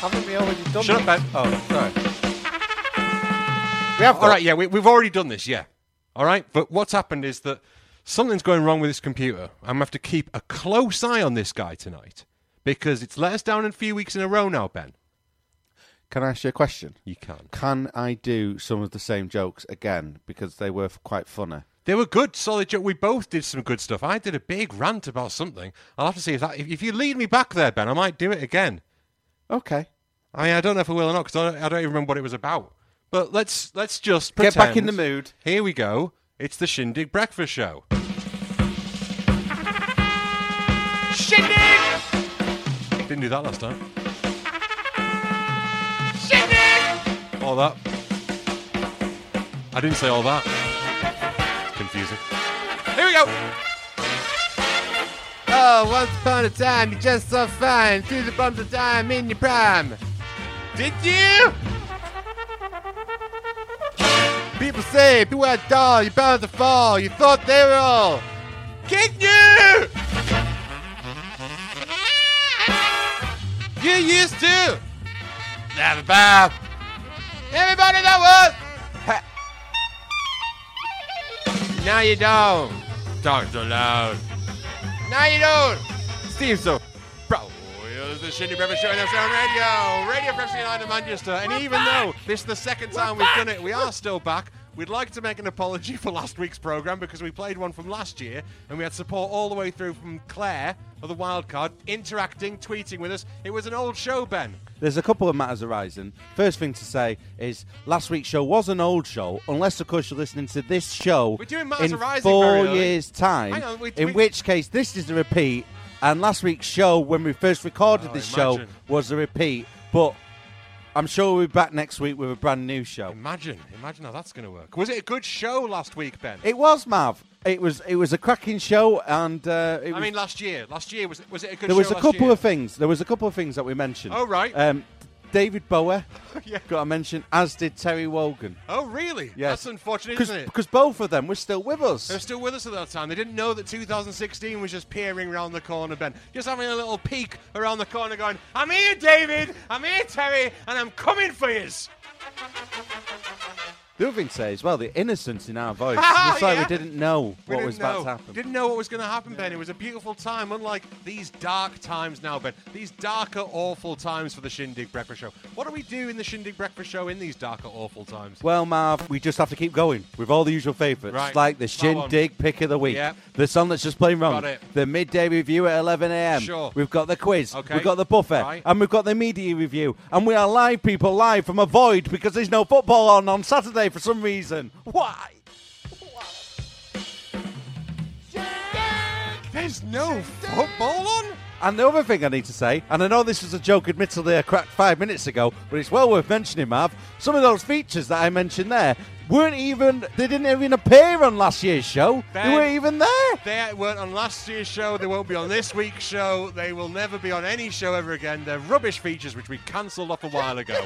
Haven't we already done Shut up, Ben. Oh, sorry. We have. All right, yeah, we've already done this, yeah. All right, but what's happened is that something's going wrong with this computer. I'm going to have to keep a close eye on this guy tonight because it's let us down a few weeks in a row now, Ben. Can I ask you a question? You can. Can I do some of the same jokes again because they were quite funny? They were good, solid jokes. We both did some good stuff. I did a big rant about something. I'll have to see if you lead me back there, Ben, I might do it again. Okay. I don't know if I will or not because I don't even remember what it was about. But let's just pretend. Get back in the mood. Here we go. It's the Shindig Breakfast Show. Shindig! Didn't do that last time. Shindig! All that. I didn't say all that. It's confusing. Here we go! Oh, once upon a time, you're just so fine. Through the bumps of time in your prime. Did you? People say, beware doll, you're bound to fall. You thought they were all kidding you! You used to laugh about everybody that was. Now you don't. Talk so loud. Now you don't. Seems so. Bro, it's the Shindig Breakfast Show on Radio Fresh United Manchester. And even though this is the second time we've done it, we are still back. We'd like to make an apology for last week's programme because we played one from last year and we had support all the way through from Claire of the Wildcard, interacting, tweeting with us. It was an old show, Ben. There's a couple of matters arising. First thing to say is last week's show was an old show, unless, of course, you're listening to this show We're doing matters in arising 4 years' time, Hang on, in which case this is a repeat, and last week's show, when we first recorded this show, was a repeat. But I'm sure we'll be back next week with a brand new show. Imagine how that's going to work. Was it a good show last week, Ben? It was, Mav. It was a cracking show, and last year. Last year was it a good show? There was a last couple year? of things. There was a couple of things that we mentioned. Oh right. David Bowie, yeah. got to mention, as did Terry Wogan. Oh really? Yes. That's unfortunate, isn't it? Because both of them were still with us. They're still with us at that time. They didn't know that 2016 was just peering around the corner, Ben. Just having a little peek around the corner going, I'm here, David, I'm here, Terry, and I'm coming for yous. The other thing to say as well, the innocence in our voice. It's like we didn't know what was about to happen. Didn't know what was going to happen, Ben. It was a beautiful time, unlike these dark times now, Ben. These darker, awful times for the Shindig Breakfast Show. What do we do in the Shindig Breakfast Show in these darker, awful times? Well, Marv, we just have to keep going with all the usual favourites, right. like the Shindig Pick of the Week, yep. the song that's just playing wrong, Got it. the midday review at 11 a.m. Sure. We've got the quiz, okay. we've got the buffet, right. and we've got the media review, and we are live, people, live from a void because there's no football on Saturday for some reason. Why? There's no football on? And the other thing I need to say, and I know this was a joke admittedly I cracked 5 minutes ago, but it's well worth mentioning, Mav, some of those features that I mentioned there they didn't even appear on last year's show. Ben, they weren't even there. They weren't on last year's show. They won't be on this week's show. They will never be on any show ever again. They're rubbish features which we cancelled off a while ago.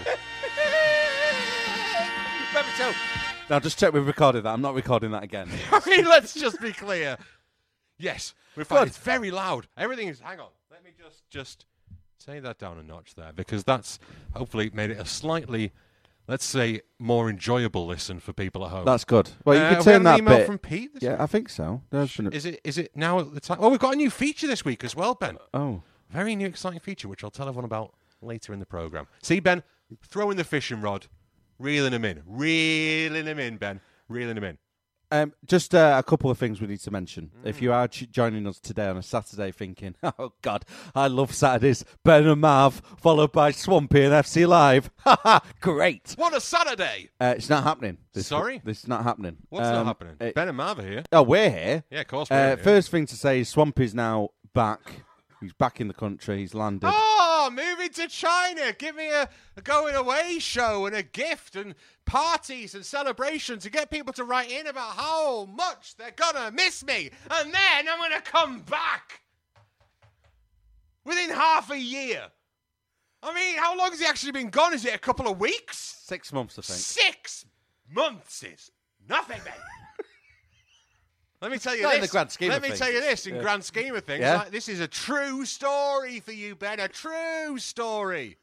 Now, just check we've recorded that. I'm not recording that again. I mean, let's just be clear. Yes, we're fine. Good. It's very loud. Everything is... Hang on. Let me just take that down a notch there, because that's hopefully made it a slightly, let's say, more enjoyable listen for people at home. That's good. Well, you can have turn we had that an email bit. from Pete? Yeah, I think so. Is it now at the time? Oh, we've got a new feature this week as well, Ben. Oh. Very new, exciting feature, which I'll tell everyone about later in the programme. See, Ben, throwing the fishing rod, reeling him in, Ben, reeling him in. Just a couple of things we need to mention. If you are joining us today on a Saturday thinking, oh, God, I love Saturdays, Ben and Marv, followed by Swampy and FC Live. Great. What a Saturday. It's not happening. Sorry? This is not happening. What's not happening? Ben and Marv are here. Oh, we're here. Yeah, of course we're here. First thing to say is Swampy's now back. He's back in the country. He's landed. Oh, moving to China. Give me a going away show and a gift and parties and celebrations to get people to write in about how much they're going to miss me. And then I'm going to come back within half a year. I mean, how long has he actually been gone? Is it a couple of weeks? 6 months, I think. 6 months is nothing, mate. Let me tell you Not this. in the grand scheme Let of me things. tell you this. In grand scheme of things, Yeah? like, this is a true story for you, Ben. A true story.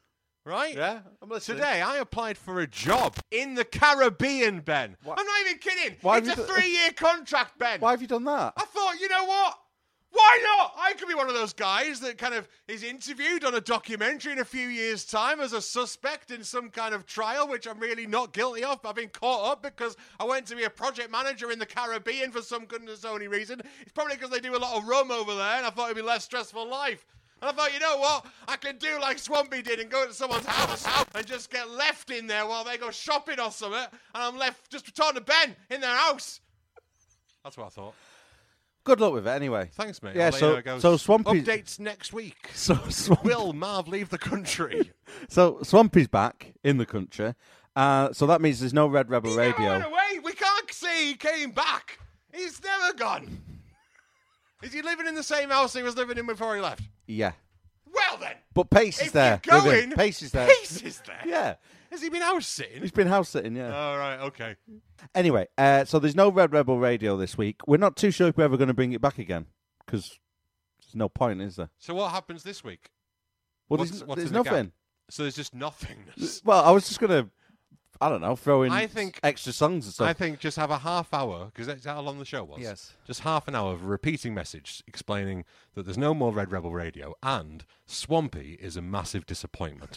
right? Yeah, I'm listening. Today, I applied for a job in the Caribbean, Ben. What? I'm not even kidding. Why It's a have you 3-year contract, Ben. Why have you done that? I thought, you know what? Why not? I could be one of those guys that kind of is interviewed on a documentary in a few years' time as a suspect in some kind of trial, which I'm really not guilty of. But I've been caught up because I went to be a project manager in the Caribbean for some goodness only reason. It's probably because they do a lot of rum over there, and I thought it'd be less stressful life. And I thought, you know what? I can do like Swampy did and go to someone's house and just get left in there while they go shopping or something, and I'm left just talking to Ben in their house. That's what I thought. Good luck with it, anyway. Thanks, mate. Yeah, I'll let you know how it goes. so Swampy... Updates next week. Swampy... Will Marv leave the country? So Swampy's back in the country. So that means there's no Red Rebel Radio. He never went away. We can't say he came back. He's never gone. Is he living in the same house he was living in before he left? Yeah. Well, then. But Pace is If there. you're with going, him. Pace is there. Pace is there. Yeah. Has he been house sitting? He's been house sitting, yeah. All right, okay. Anyway, so there's no Red Rebel Radio this week. We're not too sure if we're ever going to bring it back again, because there's no point, is there? So what happens this week? Well, What's there's in the nothing. gap? So there's just nothingness. Well, I was just going to, I don't know, throw in I think- extra songs or something. I think just have a half hour, because that's how long the show was. Yes. Just half an hour of a repeating message explaining that there's no more Red Rebel Radio and Swampy is a massive disappointment.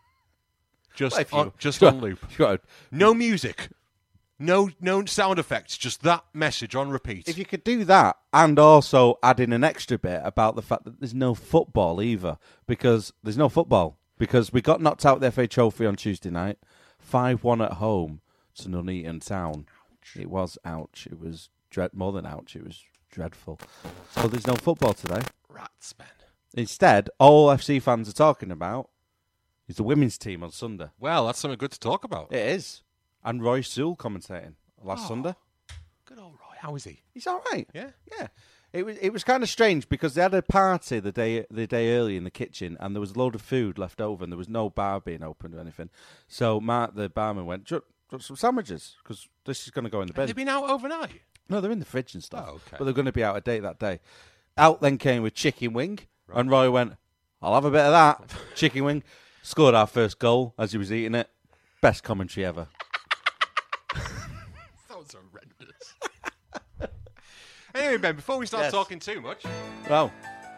Just Well, just on loop. Sure. No music. No sound effects, just that message on repeat. If you could do that and also add in an extra bit about the fact that there's no football either, because there's no football. Because we got knocked out of the FA Trophy on Tuesday night, 5-1 at home to Nuneaton Town. Ouch. It was ouch. It was more than ouch. It was dreadful. So there's no football today. Rats, Ben. Instead, all FC fans are talking about is the women's team on Sunday. Well, that's something good to talk about. It is. And Roy Sewell commentating last Sunday. Good old Roy. How is he? He's all right. Yeah? Yeah. It was kind of strange because they had a party the day early in the kitchen, and there was a load of food left over, and there was no bar being opened or anything. So Mark, the barman, went, "Do you want some sandwiches? Because this is going to go in the bin." Have they been out overnight? No, they're in the fridge and stuff. Oh, okay. But they're going to be out of date that day. Out then came with chicken wing, and Roy went, "I'll have a bit of that." Chicken wing. Scored our first goal as he was eating it. Best commentary ever. That was horrendous. Anyway, Ben, before we start talking too much, Oh.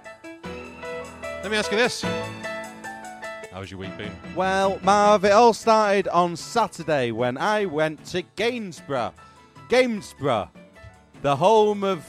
let me ask you this. How's your week been? Well, Marv, it all started on Saturday when I went to Gainsborough. Gainsborough, the home of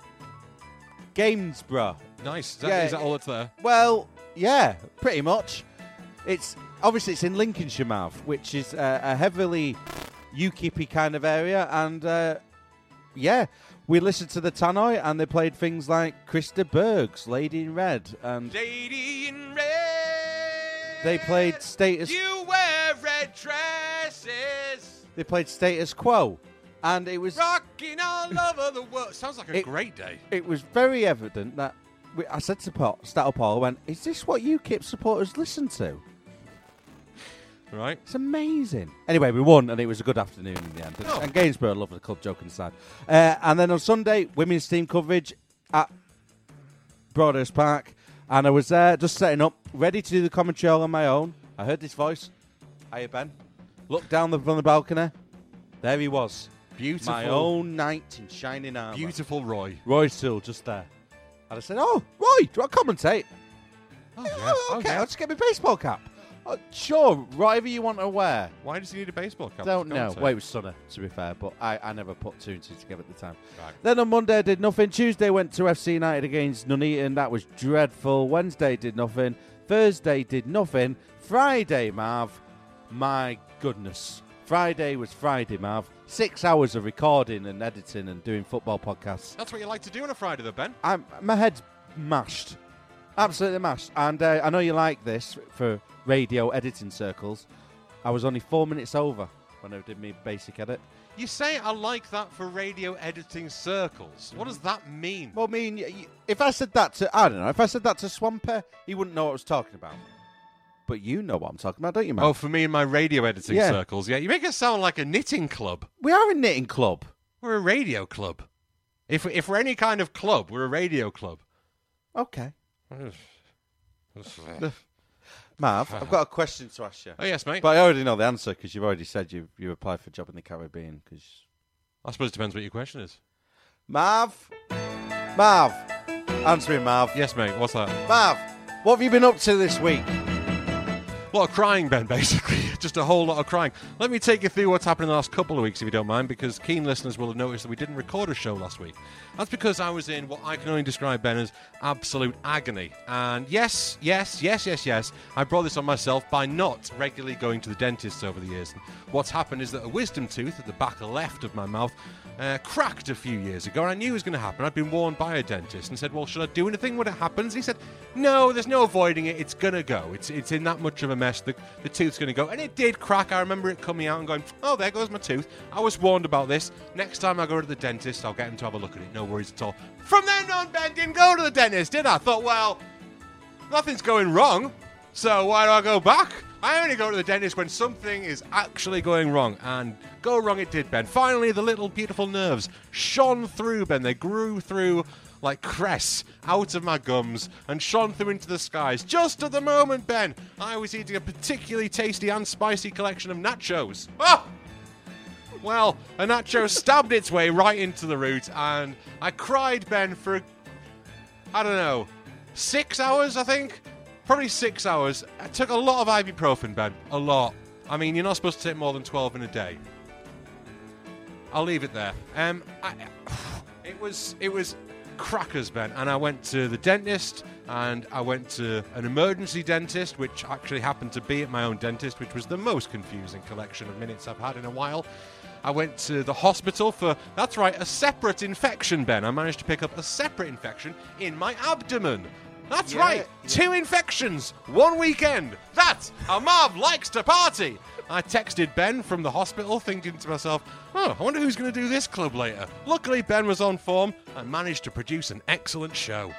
Gainsborough. Nice. Yeah, Is that all that's there? Well, yeah, pretty much. It's in Lincolnshire, Marv, which is a heavily UKIP-y kind of area, and yeah, we listened to the Tannoy, and they played things like Krista Berg's "Lady in Red," and Lady in red. they played Status. You wear red dresses. They played Status Quo, and it was Rocking all over the world. Sounds like a great day. It was very evident that I said to Stato Paul, I went, "Is this what UKIP supporters listen to?" Right. It's amazing. Anyway, we won, and it was a good afternoon in the end. Oh. And Gainsborough loved the club, joking aside. And then on Sunday, women's team coverage at Broadhurst Park. And I was there just setting up, ready to do the commentary all on my own. I heard this voice. Hiya, Ben. Looked down from the balcony. There he was. Beautiful. My own knight in shining armour. Beautiful Roy. Roy Sewell, just there. And I said, "Oh, Roy, do you want to commentate?" Oh, "Oh, okay, yeah. I'll just get my baseball cap." "Sure, whatever you want to wear." Why does he need a baseball cap? Don't to know. commentate? Well, it was sunny, to be fair, but I never put two and two together at the time. Right. Then on Monday, I did nothing. Tuesday, went to FC United against Nuneaton. That was dreadful. Wednesday, did nothing. Thursday, did nothing. Friday, Marv, my goodness. Friday was Friday, Marv. 6 hours of recording and editing and doing football podcasts. That's what you like to do on a Friday, though, Ben. My head's mashed. Absolutely mashed. And I know you like this for radio editing circles. I was only 4 minutes over when I did my basic edit. You say I like that for radio editing circles. What does that mean? Well, I mean, if I said that to, I don't know, if I said that to Swampy, he wouldn't know what I was talking about. But you know what I'm talking about, don't you, man? Oh, for me and my radio editing Yeah. circles, yeah. You make us sound like a knitting club. We are a knitting club. We're a radio club. If we're any kind of club, we're a radio club. Okay. Marv, I've got a question to ask you. Oh, yes, mate. But I already know the answer because you've already said you applied for a job in the Caribbean. Cause... I suppose it depends what your question is. Marv, answer me, Marv. Yes, mate. What's that? Marv, what have you been up to this week? A lot of crying, Ben, basically. Just a whole lot of crying. Let me take you through what's happened in the last couple of weeks, if you don't mind, because keen listeners will have noticed that we didn't record a show last week. That's because I was in what I can only describe, Ben, as absolute agony. And yes, I brought this on myself by not regularly going to the dentist over the years. And what's happened is that a wisdom tooth at the back left of my mouth cracked a few years ago, and I knew it was going to happen. I'd been warned by a dentist and said, well, should I do anything when it happens? He said, no, there's no avoiding it. It's going to go. It's in that much of a mess. The tooth's going to go. And it did crack. I remember it coming out and going, oh, there goes my tooth. I was warned about this. Next time I go to the dentist, I'll get him to have a look at it. No worries at all. From then on, Ben, didn't go to the dentist, did I? Thought, well, nothing's going wrong, so why do I go back? I only go to the dentist when something is actually going wrong, and go wrong it did, Ben. Finally, the little beautiful nerves shone through, Ben. They grew through like cress out of my gums and shone through into the skies. Just at the moment, Ben, I was eating a particularly tasty and spicy collection of nachos. Oh! Well, a nacho stabbed its way right into the root, and I cried, Ben, for, I don't know, 6 hours, I think? Probably 6 hours. I took a lot of ibuprofen, Ben. A lot. I mean, you're not supposed to take more than 12 in a day. I'll leave it there. It was crackers, Ben. And I went to the dentist, and I went to an emergency dentist, which actually happened to be at my own dentist, which was the most confusing collection of minutes I've had in a while. I went to the hospital for, that's right, a separate infection, Ben. I managed to pick up a separate infection in my abdomen. That's right, 2 infections, 1 weekend. That's how Marv likes to party. I texted Ben from the hospital thinking to myself, oh, I wonder who's going to do this club later. Luckily, Ben was on form and managed to produce an excellent show.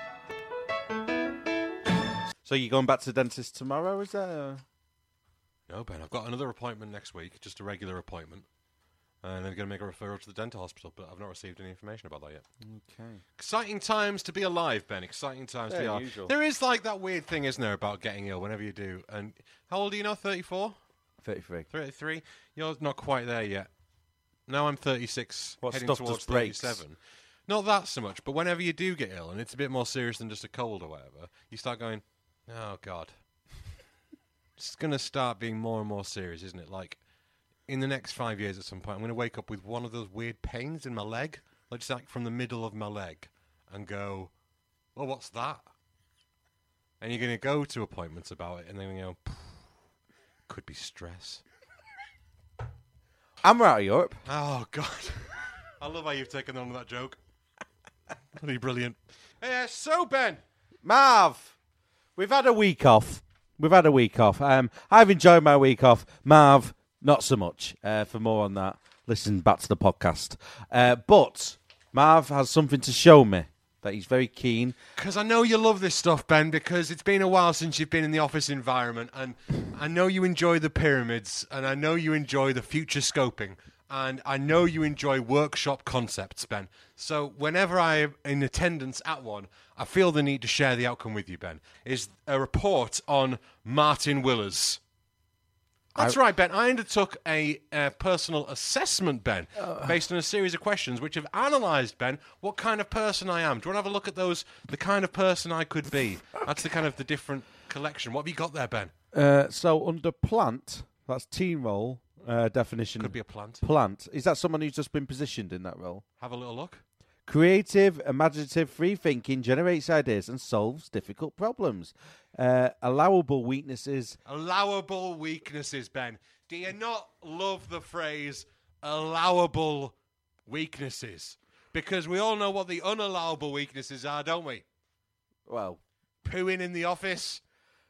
So you're going back to the dentist tomorrow, is that? No, Ben, I've got another appointment next week, just a regular appointment. And they're going to make a referral to the dental hospital, but I've not received any information about that yet. Okay. Exciting times to be alive, Ben. Exciting times to be alive. Usual. There is like that weird thing, isn't there, about getting ill whenever you do. And how old are you now? 34? 33. 33? You're not quite there yet. Now I'm 36, What heading stuff towards does breaks? 37. Not that so much, but whenever you do get ill, and it's a bit more serious than just a cold or whatever, you start going, oh, God. It's going to start being more and more serious, isn't it? Like, in the next 5 years at some point, I'm going to wake up with one of those weird pains in my leg, like from the middle of my leg, and go, well, what's that? And you're going to go to appointments about it, and then you go, could be stress. And we're out of Europe. Oh, God. I love how you've taken on that joke. Bloody brilliant. So, Ben. Marv, we've had a week off. I've enjoyed my week off. Marv, not so much. For more on that, listen back to the podcast. But Marv has something to show me that he's very keen. Because I know you love this stuff, Ben, because it's been a while since you've been in the office environment, and I know you enjoy the pyramids, and I know you enjoy the future scoping, and I know you enjoy workshop concepts, Ben. So whenever I'm in attendance at one, I feel the need to share the outcome with you, Ben. Is a report on Martin Willers. That's right, Ben. I undertook a personal assessment, Ben, based on a series of questions which have analysed, Ben, what kind of person I am. Do you want to have a look at those, the kind of person I could be? That's the kind of the different collection. What have you got there, Ben? So under plant, that's team role definition. Could be a plant. Plant. Is that someone who's just been positioned in that role? Have a little look. Creative, imaginative, free thinking, generates ideas and solves difficult problems. Allowable weaknesses. Allowable weaknesses, Ben. Do you not love the phrase allowable weaknesses? Because we all know what the unallowable weaknesses are, don't we? Well, pooing in the office.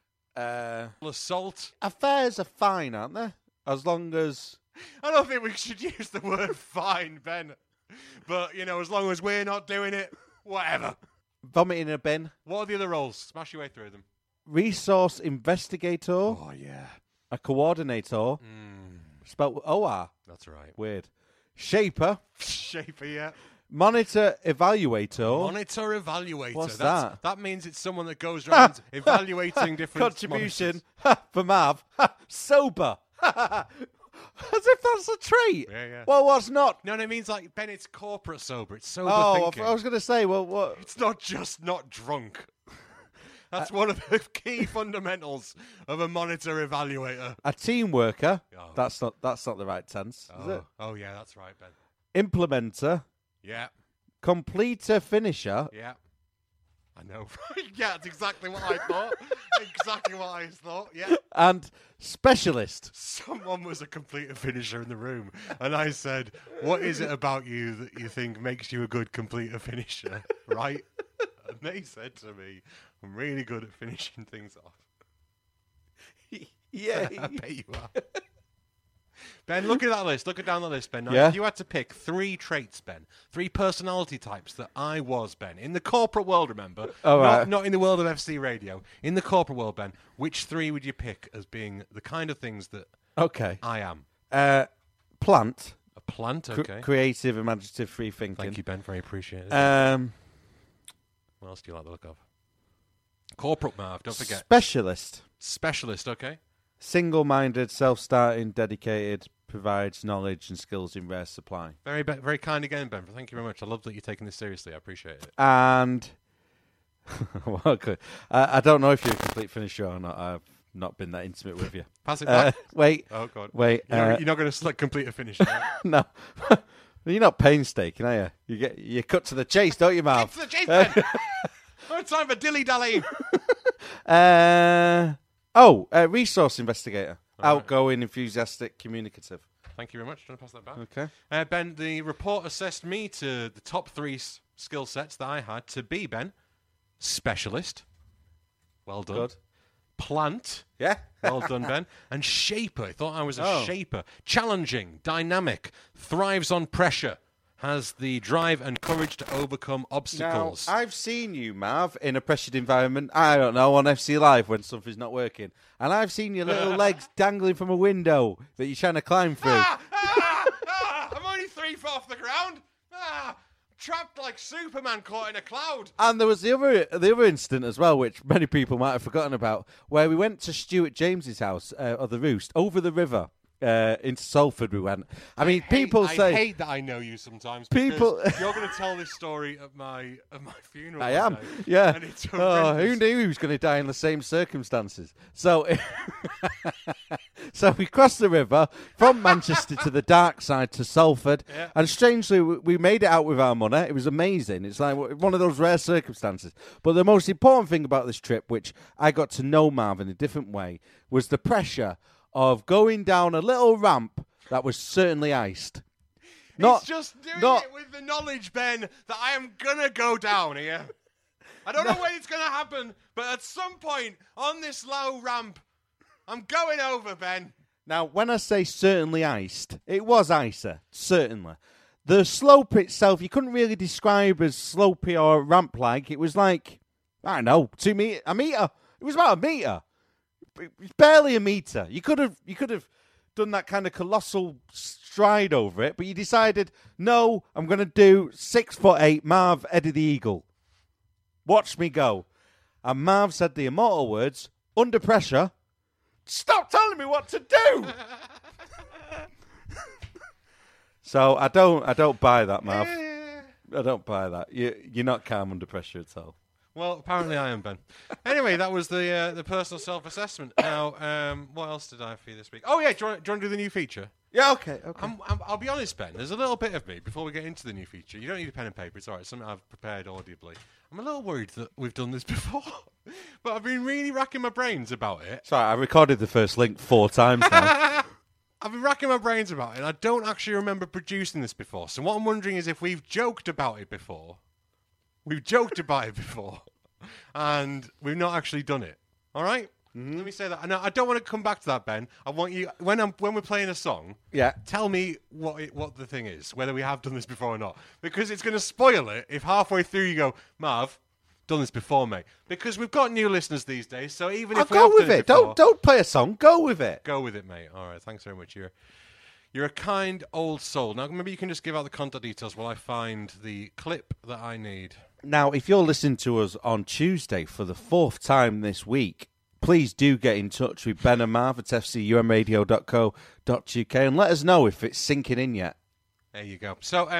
Assault. Affairs are fine, aren't they? As long as... I don't think we should use the word fine, Ben. But, you know, as long as we're not doing it, whatever. Vomit in a bin. What are the other roles? Smash your way through them. Resource investigator. Oh, yeah. A coordinator. Spelled OR. That's right. Weird. Shaper. Shaper, yeah. Monitor evaluator. Monitor evaluator. What's that? That means it's someone that goes around evaluating different Contribution monitors. for Mav. Sober. As if that's a trait. Yeah. Well, what's not? No, it means like, Ben, it's corporate sober. It's sober thinking. I was going to say, well, what? It's not just not drunk. That's one of the key fundamentals of a monitor evaluator. A team worker. Oh. That's not the right tense, is it? Oh, yeah, that's right, Ben. Implementer. Yeah. Completer finisher. Yeah. I know. Yeah, that's exactly what I thought. Exactly what I thought, yeah. And specialist. Someone was a completer finisher in the room, and I said, what is it about you that you think makes you a good completer finisher, right? And they said to me, I'm really good at finishing things off. Yeah. I bet you are. Ben, look at that list. Look down the list, Ben. Now, Yeah. if you had to pick 3 traits, Ben, 3 personality types that I was, Ben, in the corporate world, remember? Not in the world of FC Radio. In the corporate world, Ben, which 3 would you pick as being the kind of things that I am? Plant. A plant, okay. Creative, imaginative, free thinking. Thank you, Ben. Very appreciated. What else do you like the look of? Corporate, Marv, don't forget. Specialist, okay. Single-minded, self-starting, dedicated, provides knowledge and skills in rare supply. Very kind again, Ben. Thank you very much. I love that you're taking this seriously. I appreciate it. And well, good. I don't know if you're a complete finisher or not. I've not been that intimate with you. Pass it back. Wait. Oh, God. Wait. You're not going to complete a finish. Right? No. You're not painstaking, are you? You cut to the chase, don't you, Marv? Cut to the chase, Ben. No time for dilly-dally. Resource investigator. All Outgoing, enthusiastic, communicative. Thank you very much. I'm going to pass that back. Okay. Ben, the report assessed me to the top 3 skill sets that I had to be, Ben. Specialist. Well done. Good. Plant. Yeah. Well done, Ben. And shaper. I thought I was a shaper. Challenging, dynamic, thrives on pressure, has the drive and courage to overcome obstacles. Now, I've seen you, Marv, in a pressured environment, I don't know, on FC Live when something's not working. And I've seen your little legs dangling from a window that you're trying to climb through. I'm only 3 foot off the ground. Trapped like Superman caught in a cloud. And there was the other incident as well, which many people might have forgotten about, where we went to Stuart James's house, or the Roost, over the river. Into Salford we went. I mean, people say... I hate that I know you sometimes. People, you're going to tell this story at my funeral. I am, day, yeah. And it's who knew he was going to die in the same circumstances? So, so we crossed the river from Manchester to the dark side to Salford, and strangely, we made it out with our money. It was amazing. It's like one of those rare circumstances. But the most important thing about this trip, which I got to know Marv in a different way, was the pressure of going down a little ramp that was certainly iced. It's just doing it with the knowledge, Ben, that I am going to go down here. I don't know when it's going to happen, but at some point on this low ramp, I'm going over, Ben. Now, when I say certainly iced, it was icer, certainly. The slope itself, you couldn't really describe as slopey or ramp-like. It was like, I don't know, a metre. It was about a metre. It's barely a metre. You could have done that kind of colossal stride over it, but you decided, no, I'm going to do 6'8" Marv Eddie the Eagle. Watch me go. And Marv said the immortal words, under pressure, stop telling me what to do. So I don't buy that, Marv. I don't buy that. You're not calm under pressure at all. Well, apparently I am, Ben. Anyway, that was the personal self-assessment. Now, what else did I have for you this week? Oh, yeah, do you want to do the new feature? Yeah, okay. I'll be honest, Ben. There's a little bit of me, before we get into the new feature. You don't need a pen and paper. It's all right. It's something I've prepared audibly. I'm a little worried that we've done this before. But I've been really racking my brains about it. Sorry, I recorded the first link 4 times now. I've been racking my brains about it, and I don't actually remember producing this before. So what I'm wondering is if we've joked about it before. We've joked about it before, and we've not actually done it. All right? Mm-hmm. Let me say that. Now, I don't want to come back to that, Ben. I want you, when we're playing a song, tell me what the thing is, whether we have done this before or not. Because it's going to spoil it if halfway through you go, Marv, done this before, mate. Because we've got new listeners these days, so even if we go have with done it. Before, don't play a song. Go with it. Go with it, mate. All right, thanks very much. You're a kind old soul. Now, maybe you can just give out the contact details while I find the clip that I need. Now, if you're listening to us on Tuesday for the 4th time this week, please do get in touch with Ben and Marv at fcumradio.co.uk and let us know if it's sinking in yet. There you go. So,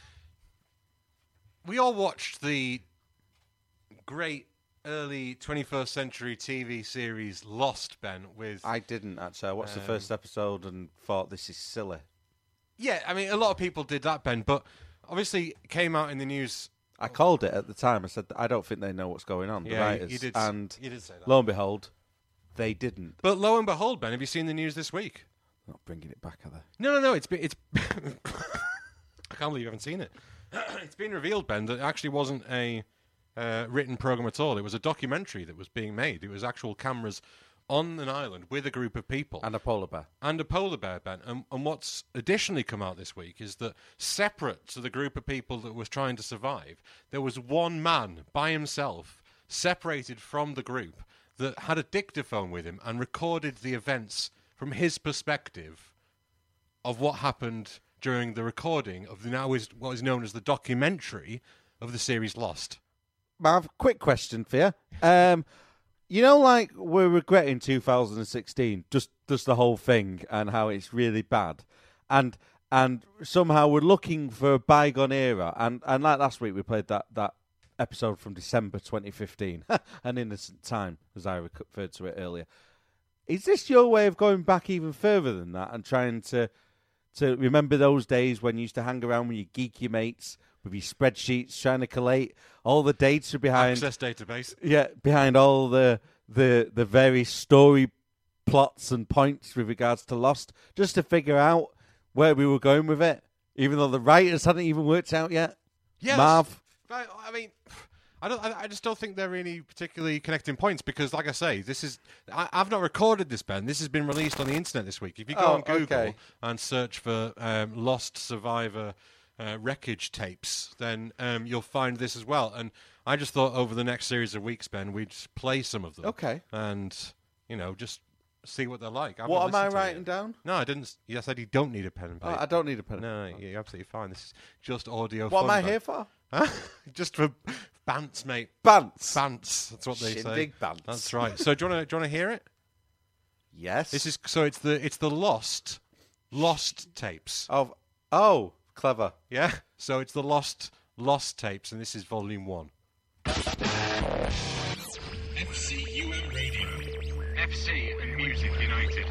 we all watched the great early 21st century TV series Lost, Ben, with... I didn't, actually. I watched the first episode and thought, this is silly. Yeah, I mean, a lot of people did that, Ben, but obviously it came out in the news... I called it at the time. I said, I don't think they know what's going on, the writers. You did and say that. Lo and behold, they didn't. But lo and behold, Ben, have you seen the news this week? Not bringing it back, are they? No, it's I can't believe you haven't seen it. It's been revealed, Ben, that it actually wasn't a written program at all. It was a documentary that was being made. It was actual cameras on an island with a group of people. And a polar bear. And a polar bear, Ben. And what's additionally come out this week is that separate to the group of people that was trying to survive, there was one man by himself, separated from the group, that had a dictaphone with him and recorded the events from his perspective of what happened during the recording of what is known as the documentary of the series Lost. Marv, quick question for you. You know, like, we're regretting 2016, just the whole thing and how it's really bad. And somehow we're looking for a bygone era. And like last week, we played that episode from December 2015, An Innocent Time, as I referred to it earlier. Is this your way of going back even further than that and trying to remember those days when you used to hang around with your geeky mates with your spreadsheets, trying to collate all the data behind... Access database. Yeah, behind all the various story plots and points with regards to Lost, just to figure out where we were going with it, even though the writers hadn't even worked out yet? Yes. Marv? I mean... I just don't think they're really particularly connecting points because, like I say, I've not recorded this, Ben. This has been released on the internet this week. If you go on Google and search for Lost Survivor wreckage tapes, then you'll find this as well. And I just thought over the next series of weeks, Ben, we'd play some of them. Okay. And, just see what they're like. What am I writing down? No, I didn't. You said you don't need a pen and paper. I don't need a pen and paper. No, you're absolutely fine. This is just audio What fun, am I Ben. here for? Huh? Just for bants, mate. Bants. Bants. That's what they say. Shindig bants. That's right. So do you want to hear it? Yes. It's the Lost tapes. Oh, clever. Yeah. So it's the Lost tapes, and this is volume 1. FCUM Radio. FC and Music United.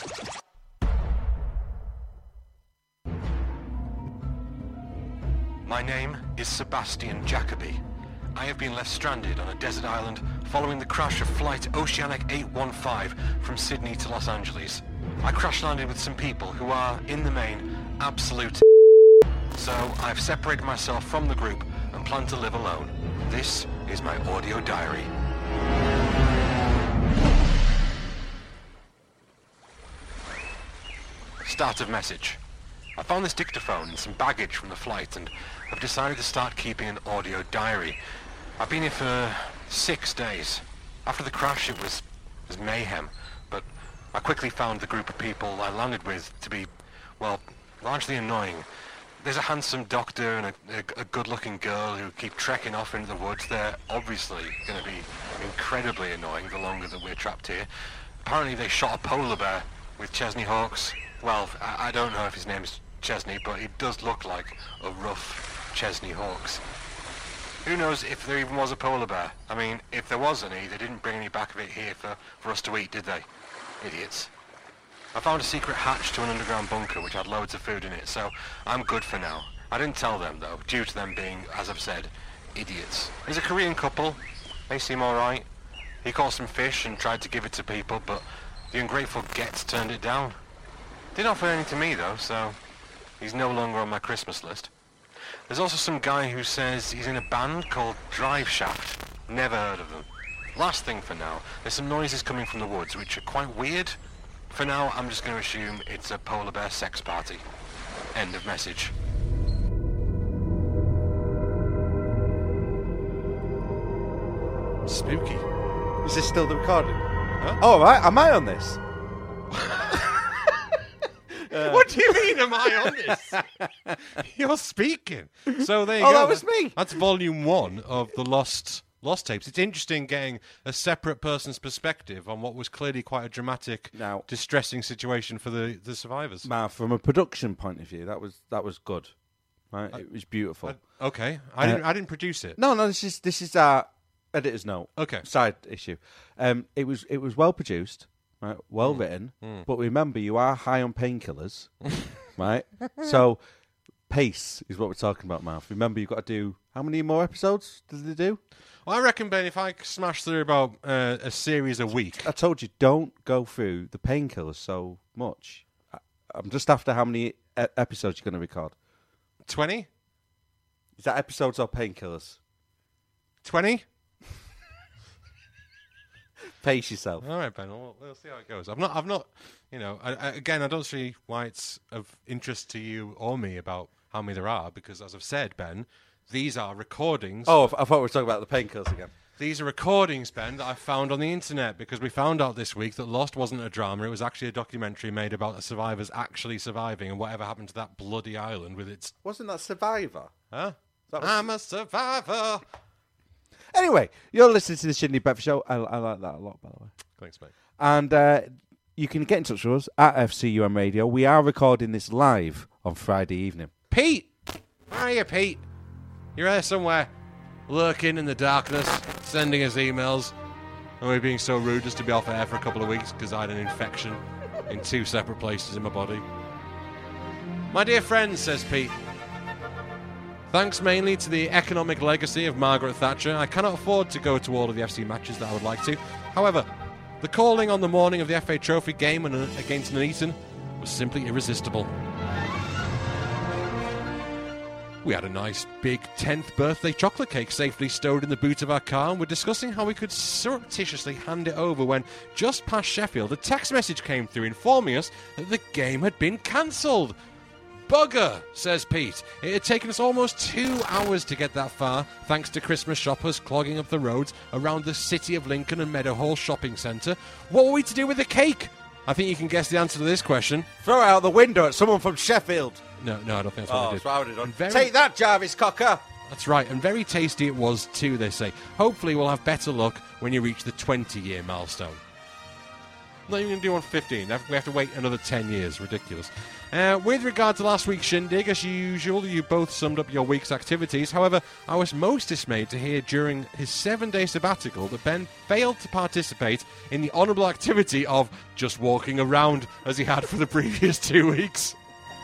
My name is Sebastian Jacobi. I have been left stranded on a desert island following the crash of Flight Oceanic 815 from Sydney to Los Angeles. I crash-landed with some people who are, in the main, absolute so I've separated myself from the group and plan to live alone. This is my audio diary. Start of message. I found this dictaphone and some baggage from the flight and I've decided to start keeping an audio diary. I've been here for 6 days. After the crash it was mayhem, but I quickly found the group of people I landed with to be, well, largely annoying. There's a handsome doctor and a good-looking girl who keep trekking off into the woods. They're obviously going to be incredibly annoying the longer that we're trapped here. Apparently they shot a polar bear with Chesney Hawks. Well, I don't know if his name's Chesney, but he does look like a rough Chesney Hawks. Who knows if there even was a polar bear? I mean, if there was any, they didn't bring any back of it here for us to eat, did they? Idiots. I found a secret hatch to an underground bunker which had loads of food in it, so I'm good for now. I didn't tell them, though, due to them being, as I've said, idiots. There's a Korean couple. They seem alright. He caught some fish and tried to give it to people, but the ungrateful gets turned it down. Didn't offer any to me, though, so he's no longer on my Christmas list. There's also some guy who says he's in a band called Drive Shaft. Never heard of them. Last thing for now, there's some noises coming from the woods, which are quite weird. For now, I'm just going to assume it's a polar bear sex party. End of message. Spooky. Is this still the recording? Huh? Oh, right. Am I on this? What do you mean, am I on this? You're speaking. So there you Oh, go. that was me. That's volume 1 of the Lost tapes. It's interesting getting a separate person's perspective on what was clearly quite a dramatic, Now- distressing situation for the survivors. Marv, from a production point of view, that was good. Right? It was beautiful. Okay, I didn't produce it. No, this is our editor's note. Okay. Side issue. It was well produced, right? Well written, but remember you are high on painkillers, right? So pace is what we're talking about, Marv. Remember you've got to do how many more episodes did they do? Well, I reckon, Ben, if I smash through about a series a week, I told you don't go through the painkillers so much. I'm just after how many episodes you're going to record. 20? Is that episodes or painkillers? 20? Pace yourself. All right, Ben. We'll see how it goes. I've not. You know, again, I don't see why it's of interest to you or me about how many there are, because, as I've said, Ben, these are recordings. Oh, I thought we were talking about the painkillers again. These are recordings, Ben, that I found on the internet, because we found out this week that Lost wasn't a drama. It was actually a documentary made about the survivors actually surviving and whatever happened to that bloody island with its... Wasn't that Survivor? Huh? That was- I'm a survivor. Anyway, you're listening to the Shindy Breakfast Show. I like that a lot, by the way. Thanks, mate. And you can get in touch with us at FCUM Radio. We are recording this live on Friday evening. Pete! Where are you, Pete? You're there somewhere, lurking in the darkness, sending us emails, and we're being so rude just to be off air for a couple of weeks because I had an infection in 2 separate places in my body. My dear friends, says Pete, thanks mainly to the economic legacy of Margaret Thatcher, I cannot afford to go to all of the FC matches that I would like to. However, the calling on the morning of the FA Trophy game against Nuneaton was simply irresistible. We had a nice big 10th birthday chocolate cake safely stowed in the boot of our car, and we're discussing how we could surreptitiously hand it over when, just past Sheffield, a text message came through informing us that the game had been cancelled. Bugger, says Pete. It had taken us almost 2 hours to get that far, thanks to Christmas shoppers clogging up the roads around the City of Lincoln and Meadowhall shopping centre. What were we to do with the cake? I think you can guess the answer to this question. Throw it out the window at someone from Sheffield. No, I don't think that's what I did. That's what I would have done. Very- Take that, Jarvis Cocker. That's right, and very tasty it was too, they say. Hopefully we'll have better luck when you reach the 20-year milestone. Not even going to do on 15. We have to wait another 10 years. Ridiculous. With regard to last week's shindig, as usual, you both summed up your week's activities. However, I was most dismayed to hear during his 7-day sabbatical that Ben failed to participate in the honourable activity of just walking around as he had for the previous 2 weeks.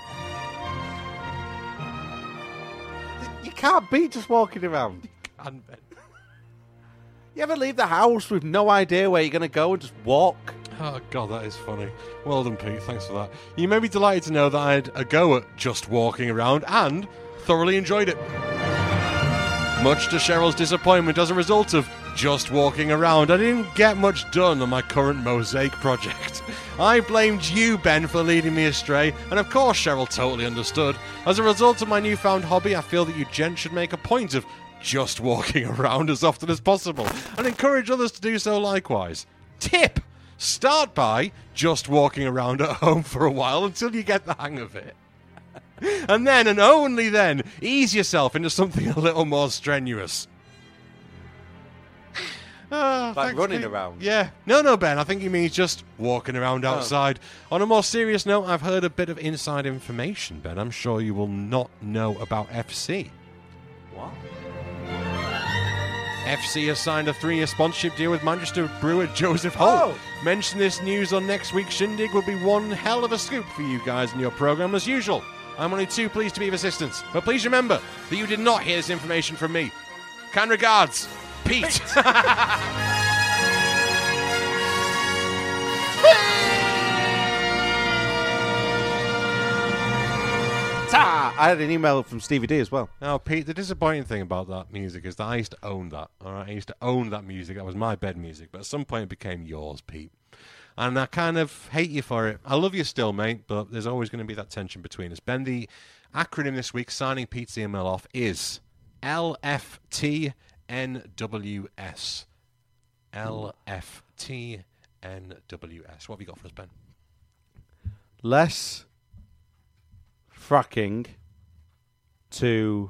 You can't be just walking around. And Ben. You ever leave the house with no idea where you're going to go and just walk? Oh, God, that is funny. Well done, Pete. Thanks for that. You may be delighted to know that I had a go at just walking around and thoroughly enjoyed it. Much to Cheryl's disappointment as a result of just walking around, I didn't get much done on my current mosaic project. I blamed you, Ben, for leading me astray, and of course Cheryl totally understood. As a result of my newfound hobby, I feel that you gents should make a point of just walking around as often as possible, and encourage others to do so likewise. Tip! Start by just walking around at home for a while until you get the hang of it. And then, and only then, ease yourself into something a little more strenuous. Like Thanks, running Pete. around? Yeah. No, Ben, I think he means just walking around outside. On a more serious note, I've heard a bit of inside information, Ben. I'm sure you will not know about FC. What? FC has signed a 3-year sponsorship deal with Manchester brewer Joseph Holt. Oh. Mention this news on next week's Shindig will be one hell of a scoop for you guys in your programme as usual. I'm only too pleased to be of assistance. But please remember that you did not hear this information from me. Kind regards, Pete. I had an email from Stevie D as well. Now, Pete, the disappointing thing about that music is that I used to own that. All right, I used to own that music. That was my bed music. But at some point, it became yours, Pete. And I kind of hate you for it. I love you still, mate, but there's always going to be that tension between us. Ben, the acronym this week, signing Pete's email off, is LFTNWS. LFTNWS. What have you got for us, Ben? Less fracking to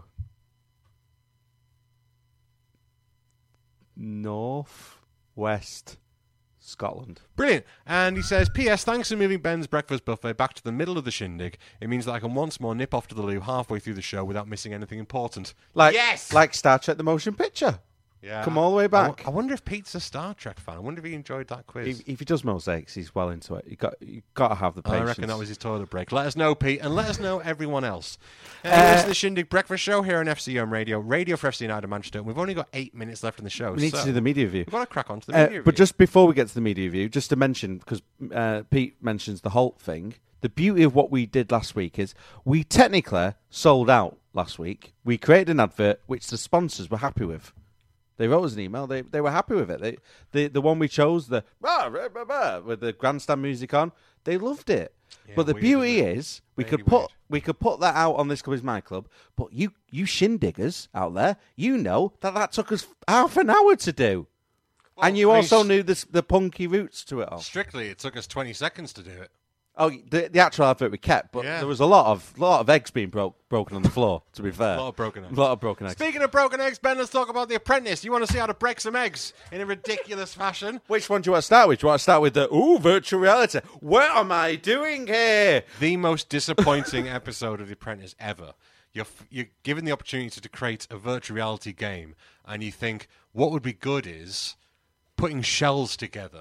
north-west Scotland. Brilliant. And he says, P.S. Thanks for moving Ben's breakfast buffet back to the middle of the shindig. It means that I can once more nip off to the loo halfway through the show without missing anything important. Yes! Like Star Trek the Motion Picture. Yeah. Come all the way back. I wonder if Pete's a Star Trek fan. I wonder if he enjoyed that quiz. If he does mosaics, he's well into it. You got to have the patience. I reckon that was his toilet break. Let us know, Pete, and let us know everyone else. This is the Shindig Breakfast Show here on FCM Radio, Radio for FC United Manchester. We've only got 8 minutes left in the show. We need to do the media review. We've got to crack on to the media review. But just before we get to the media review, just to mention, because Pete mentions the Holt thing, the beauty of what we did last week is we technically sold out last week. We created an advert which the sponsors were happy with. They wrote us an email. They were happy with it. The one we chose, with the grandstand music on, they loved it. Yeah, but the beauty is we could put that out on This Club Is My Club. But you shindiggers out there, you know that took us half an hour to do, and you also knew the punky roots to it all. Strictly, it took us 20 seconds to do it. Oh, the actual advert we kept, but there was a lot of eggs being broken on the floor, to be fair. A lot of broken eggs. Speaking of broken eggs, Ben, let's talk about The Apprentice. You want to see how to break some eggs in a ridiculous fashion? Which one do you want to start with? Do you want to start with the, virtual reality? What am I doing here? The most disappointing episode of The Apprentice ever. You're given the opportunity to create a virtual reality game, and you think, what would be good is putting shells together.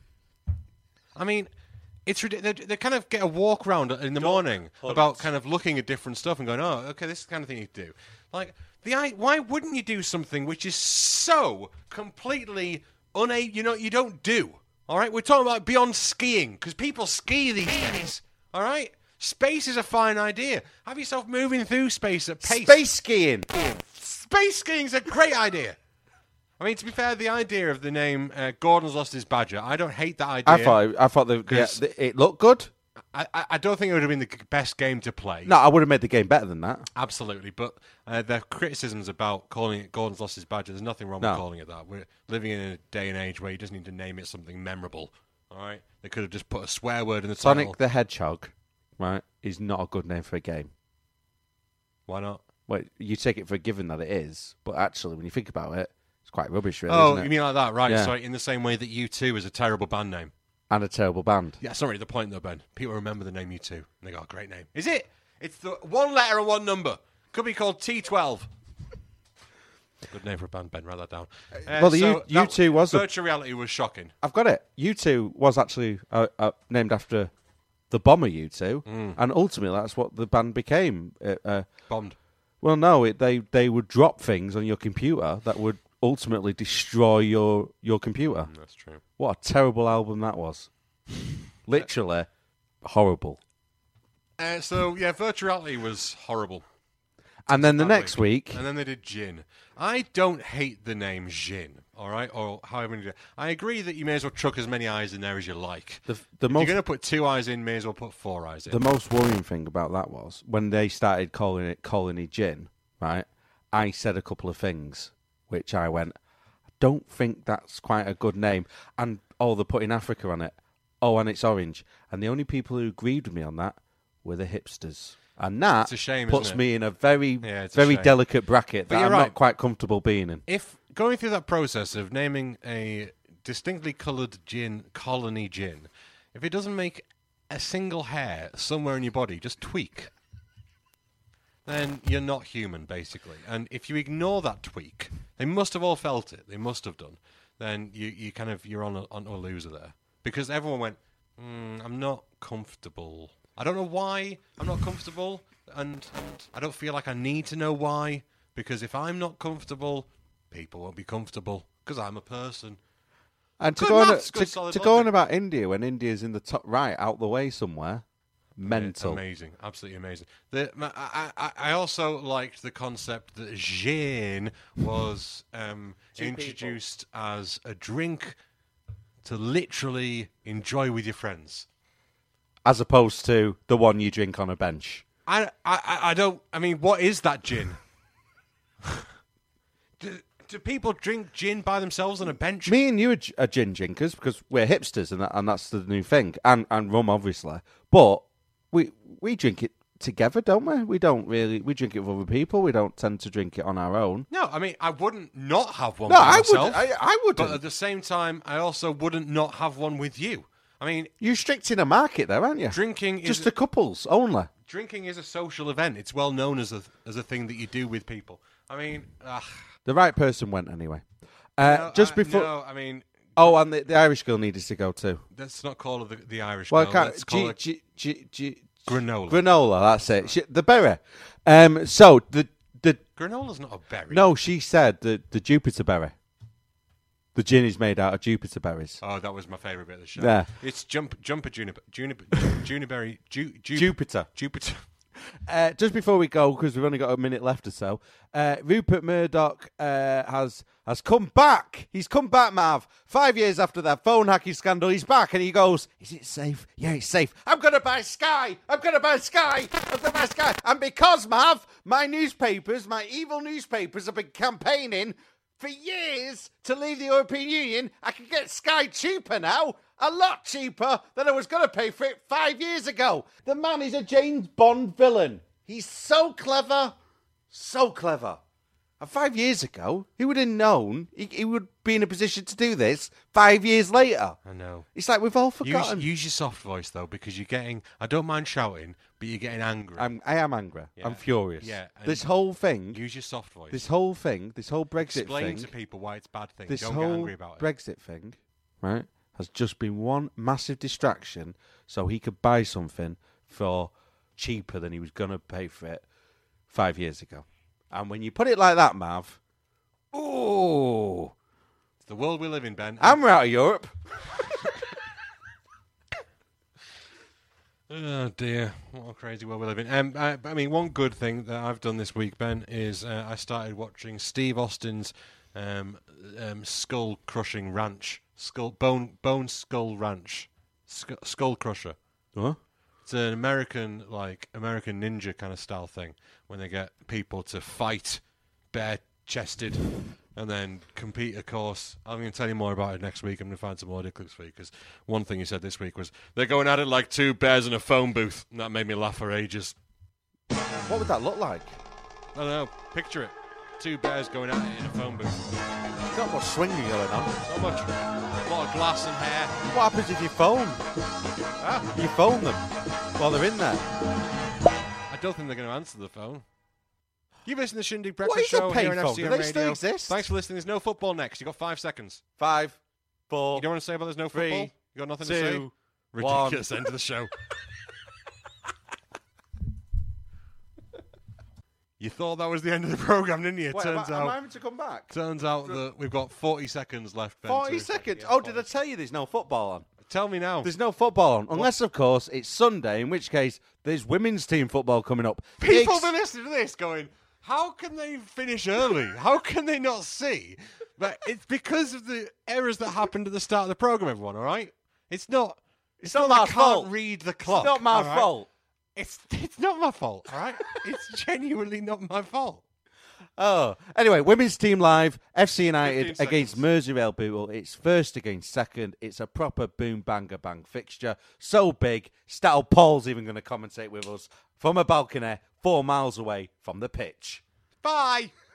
I mean... It's ridiculous. They kind of get a walk around in the morning about kind of looking at different stuff and going, oh, okay, this is the kind of thing you do. Like, why wouldn't you do something which is so completely you don't do? All right, we're talking about beyond skiing because people ski these days. All right, space is a fine idea. Have yourself moving through space at pace. Space skiing. Space skiing's a great idea. I mean, to be fair, the idea of the name Gordon's Lost His Badger, I don't hate that idea. I thought it looked good. I don't think it would have been the best game to play. No, I would have made the game better than that. Absolutely, but the criticisms about calling it Gordon's Lost His Badger, there's nothing wrong with calling it that. We're living in a day and age where you just need to name it something memorable. All right, they could have just put a swear word in the title. Sonic the Hedgehog, right, is not a good name for a game. Why not? Well, you take it for a given that it is, but actually, when you think about it, it's quite rubbish, really. Oh, isn't it? You mean like that, right? Yeah. Sorry, in the same way that U2 is a terrible band name. And a terrible band. Yeah, sorry, the point though, Ben. People remember the name U2, and they got a great name. Is it? It's the one letter and one number. Could be called T12. Good name for a band, Ben. Write that down. Well, U2 was... Virtual reality was shocking. I've got it. U2 was actually named after the bomber U2, and ultimately that's what the band became. Bombed. Well, no, they would drop things on your computer that would ultimately destroy your computer. That's true. What a terrible album that was. Literally horrible. So, virtual reality was horrible. And then the next week... And then they did Jin. I don't hate the name Jin, all right? Or however you do it. I agree that you may as well chuck as many eyes in there as you like. If you're going to put 2 eyes in, may as well put 4 eyes in. The most worrying thing about that was, when they started calling it Colony Jin, right, I said a couple of things, which I went, I don't think that's quite a good name. And, they're putting Africa on it. Oh, and it's orange. And the only people who agreed with me on that were the hipsters. And that it's a shame, puts me in a very very delicate bracket that I'm not quite comfortable being in. If going through that process of naming a distinctly coloured gin, Colony Gin, if it doesn't make a single hair somewhere in your body just tweak, then you're not human, basically. And if you ignore that tweak, they must have all felt it. They must have done. Then you're on a loser there, because everyone went, I'm not comfortable. I don't know why I'm not comfortable, and I don't feel like I need to know why, because if I'm not comfortable, people won't be comfortable, because I'm a person. And to go on about India, when India's in the top right, out the way somewhere, mental. Amazing, absolutely amazing. I also liked the concept that Jin was introduced as a drink to literally enjoy with your friends. As opposed to the one you drink on a bench. I don't... I mean, what is that gin? Do people drink gin by themselves on a bench? Me and you are gin drinkers because we're hipsters and that's the new thing. And rum, obviously. But we drink it together, don't we? We drink it with other people. We don't tend to drink it on our own. No, I mean, I wouldn't not have one No, by I myself. I wouldn't. But at the same time, I also wouldn't not have one with you. I mean, You're restricting a market there, aren't you? drinking is Just the couples only. drinking is a social event. It's well known as a thing that you do with people. I mean, The right person went anyway. no, Before. no, I mean, Oh, and the Irish girl needed to go too. let's not call her the Irish Well, girl. Let's call her granola. Granola, that's it. The berry. So the Granola's not a berry. no, she said the Jupiter berry. The gin is made out of Jupiter berries. Oh, that was my favourite bit of the show. Yeah. It's jumper juniper berry Jupiter. Jupiter. Just before we go, because we've only got a minute left or so, Rupert Murdoch has come back. He's come back, Mav. 5 years after that phone hacking scandal, he's back, and he goes, "Is it safe? Yeah, it's safe. I'm going to buy Sky. I'm going to buy Sky. I'm going to buy Sky." And because, Mav, my evil newspapers have been campaigning for years to leave the European Union, I can get Sky cheaper now. A lot cheaper than I was going to pay for it 5 years ago. The man is a James Bond villain. He's so clever. So clever. And 5 years ago, he would have known he would be in a position to do this 5 years later. I know. It's like we've all forgotten. Use your soft voice, though, because you're getting... I don't mind shouting, but you're getting angry. I am angry. Yeah. I'm furious. Yeah, and This whole thing, Use your soft voice. this whole Brexit Explain thing, to people why it's a bad thing. this Don't get whole angry about it. Brexit thing, right, has just been one massive distraction so he could buy something for cheaper than he was going to pay for it 5 years ago. And when you put it like that, Mav, ooh, It's the world we live in, Ben. and we're out of Europe. Oh dear, what a crazy world we live in. I mean, one good thing that I've done this week, Ben, is I started watching Steve Austin's Skull Crushing Ranch, Bone Skull Ranch, Skull Crusher. What? It's an American ninja kind of style thing when they get people to fight bare-chested and then compete, of course. I'm going to tell you more about it next week. I'm going to find some audio clips for you, because one thing you said this week was, they're going at it like two bears in a phone booth, and that made me laugh for ages. What would that look like? I don't know. Picture it. Two bears going at it in a phone booth. Not much swinging going on. Not much. A lot of glass and hair. What happens if you phone? You phone them while they're in there. I don't think they're going to answer the phone. You've listened to the Shindig What Breakfast is a Show here on payphone? FCM Do they Radio. still exist? Thanks for listening. There's no football next. You've got 5 seconds. 5, 4, You don't want to say about there's no 3, football? You got nothing to say? 2, Ridiculous end of the show. You thought that was the end of the program, didn't you? Wait, Turns am I out having to come back? that we've got 40 seconds left, Ben. 40 seconds? Oh, did I tell you there's no football on? Tell me now. There's no football on. Unless, of course, it's Sunday, in which case there's women's team football coming up. People have been listening to this going, how can they finish early? How can they not see? But it's because of the errors that happened at the start of the program, everyone, all right? It's not not I my can't fault. read the clock. It's not my all right? fault. It's not my fault, all right? It's genuinely not my fault. Oh, anyway, women's team live, FC 15 United against seconds. Merseyrail Bootle. It's first against second. It's a proper boom banger bang fixture. So big, Stattle Paul's even going to commentate with us from a balcony 4 miles away from the pitch. Bye.